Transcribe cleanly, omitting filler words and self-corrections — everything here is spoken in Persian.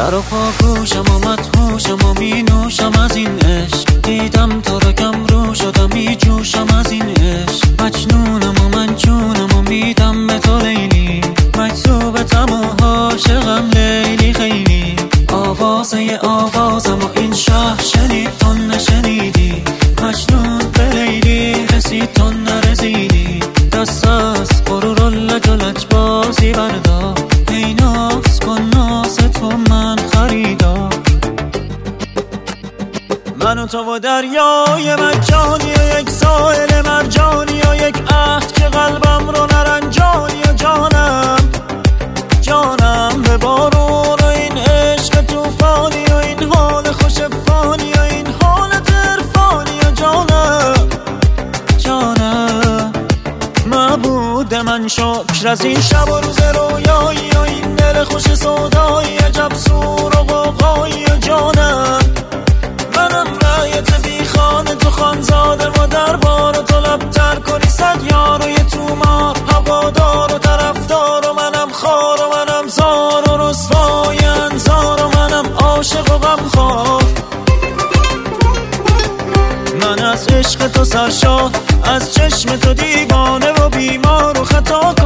سر و پاگوشم و مدهوشم و می نوشم از این عشق. دیدم تو رو کم رو شدم می جوشم از این عشق. مجنونم و من جونم و میدم به تو لیلی. مجذوبتم و عاشقم لیلی خیلی. آوازم و این شهر شنید تو نشنیدی. مجنون به لیلی رسید تو نرسیدی. دست از غرور و لج و لجبازی بردار. ای ناز کن ناز تو من خریدار. من و تو و دریای مجانی و یک ساحل مرجانی و یک عهد که قلبم رو نرنجانی. و جانم به بارون و این عشق توفانی و این حال خوش فانی و این حالت عرفانی. و جانم معبود من شکر از این شب و روز رویایی و این دل خوش سودایی. عجب سور و غوغایی. و جانم منم رایت بی خانه تو خانزاده و دربار. و تو لبتر کنی صد یار و یه تومار هوادار و طرفدار. و منم خار و منم زار و رسوای انظار. و منم عاشق و غمخوار. من از عشق تو سرشار، از چشم تو دیوانه و بیمار و خطا